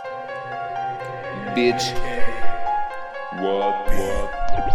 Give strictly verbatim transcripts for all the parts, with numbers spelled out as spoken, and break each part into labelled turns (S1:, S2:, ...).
S1: Bitch.
S2: What, what?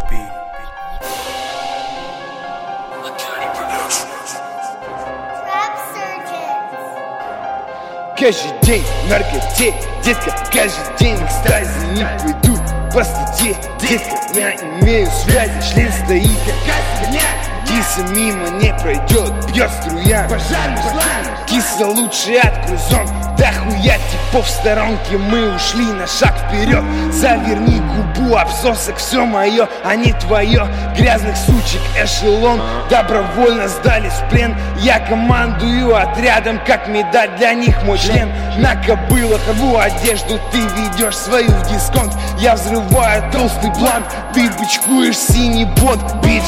S1: Каждый день наркотик, детка, каждый день экстази. Не пойду по статье, детка, я имею связи. Член стоит, как коня. Киса мимо не пройдет, бьет струя. Киса лучше открой зон. Да хуя типов в сторонке, мы ушли на шаг вперед. Заверни губу, обсосок, все мое, а не твое. Грязных сучек эшелон добровольно сдались в плен. Я командую отрядом, как медаль для них мой член. На кобылах рву одежду, ты ведешь свою в дисконт. Я взрываю толстый бланк, ты бычкуешь синий бот, бич.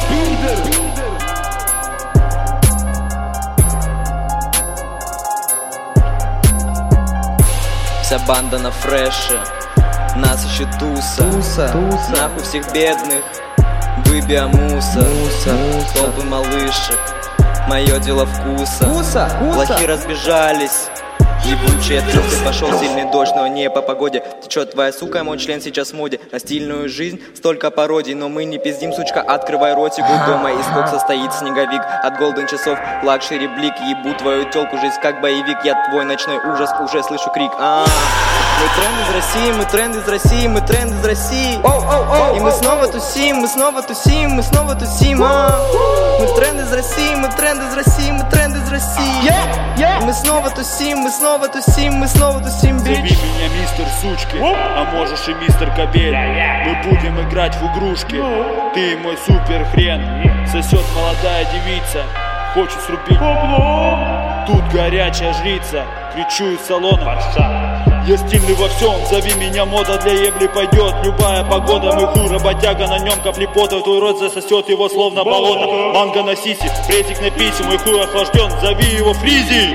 S3: Вся банда на фреше, нас ищет туса, туса, туса. Нахуй всех бедных, выбия муса, муса, толпы малышек, мое дело вкуса, куса, куса. Плохи разбежались, ебучий отрёк, ты пошел сильный дождь, но не по погоде. Течет твоя сука, мой член сейчас в моде. На стильную жизнь столько пародий, но мы не пиздим, сучка, открывай ротик. У дома из кокса стоит снеговик, от голден часов лакшери блик. Ебу твою тёлку, жизнь как боевик, я твой ночной ужас, уже слышу крик. А, мы тренд из России, мы тренд из России, мы тренд из России. И мы снова тусим, мы снова тусим, мы снова тусим. А, мы тренд из России, мы тренд из России, мы тренд из России. И мы снова тусим, мы снова тусим, мы снова тусим, бич.
S2: Зови меня мистер сучки, а можешь и мистер кобель. Мы будем играть в игрушки, ты мой супер хрен. Сосет молодая девица, хочет срубить. Тут горячая жрица, кричу из салона. Я стильный во всем, зови меня, мода для ебли пойдет. Любая погода, мой хуй работяга, на нем капли пота. Твой рот засосет его словно болото. Манго на сиси, презик на писи, мой хуй охлажден, зови его Фризи.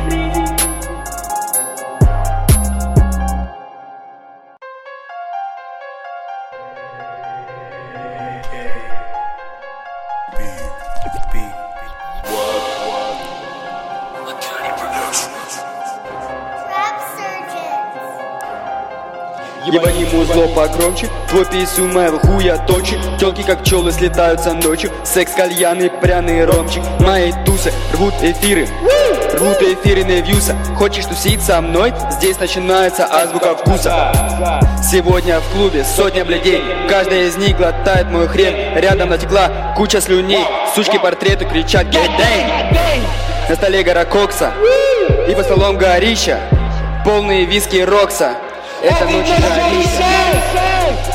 S4: Ебани музло погромче, твой писю моего хуя точит. Тёлки как пчелы слетаются ночью, секс, кальяны, пряный ромчик. Мои тусы рвут эфиры, рвут эфиры на вьюса. Хочешь тусить со мной? Здесь начинается азбука вкуса. Сегодня в клубе сотня блядей, каждая из них глотает мой хрен. Рядом натекла куча слюней, сучки портреты кричат гей-дэй. На столе гора кокса, и по столом горища, полные виски Рокса. Это ночь жарища.